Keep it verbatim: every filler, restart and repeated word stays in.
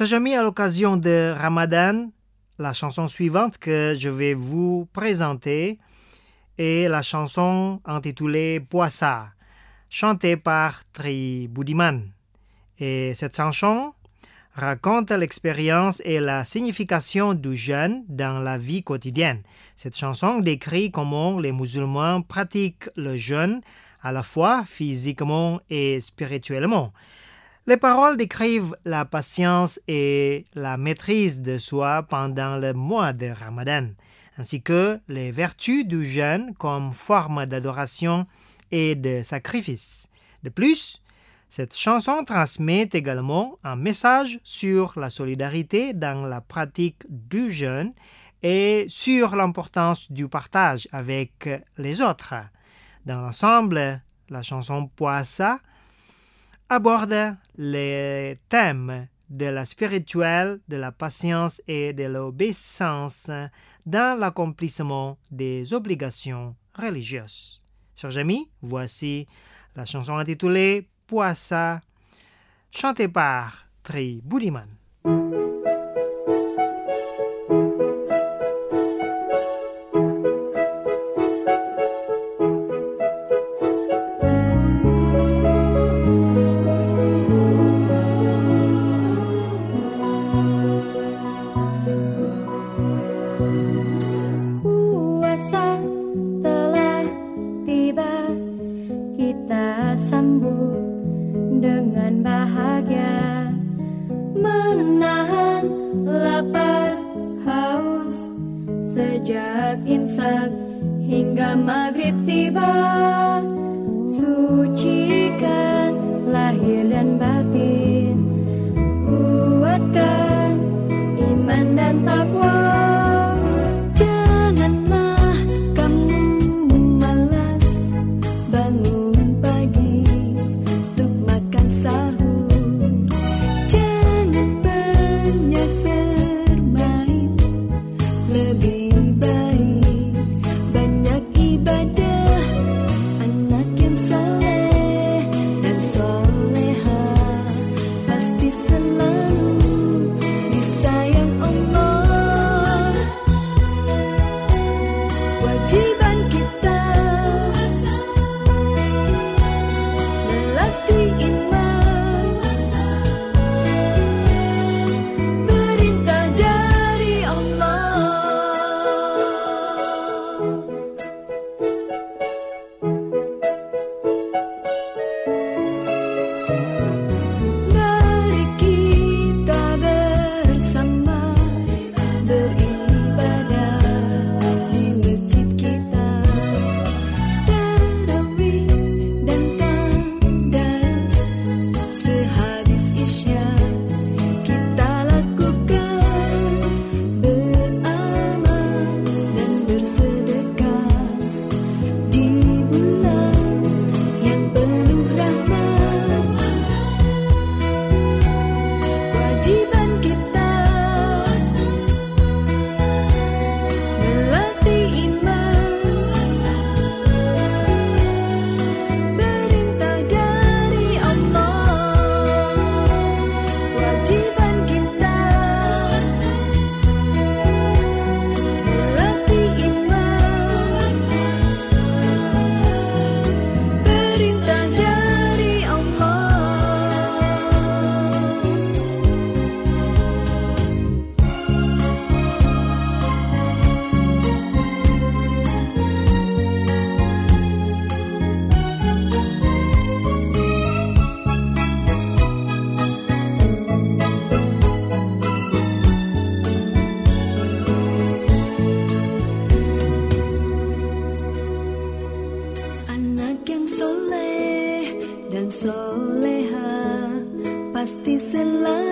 Chers amis, à l'occasion de Ramadan, la chanson suivante que je vais vous présenter est la chanson intitulée Puasa, chantée par Tri Budiman. Et cette chanson raconte l'expérience et la signification du jeûne dans la vie quotidienne. Cette chanson décrit comment les musulmans pratiquent le jeûne à la fois physiquement et spirituellement. Les paroles décrivent la patience et la maîtrise de soi pendant le mois de Ramadan, ainsi que les vertus du jeûne comme forme d'adoration et de sacrifice. De plus, cette chanson transmet également un message sur la solidarité dans la pratique du jeûne et sur l'importance du partage avec les autres. Dans l'ensemble, la chanson Puasa aborde les thèmes de la spirituelle, de la patience et de l'obéissance dans l'accomplissement des obligations religieuses. Chers amis, voici la chanson intitulée Puasa, chantée par Tri Budiman. Hingga maghrib tiba, sucikan lahir dan batin, kuatkan iman dan takwa. Janganlah kamu malas bangun pagi untuk makan sahur. Jangan banyak bermain, lebih soleha pasti selalu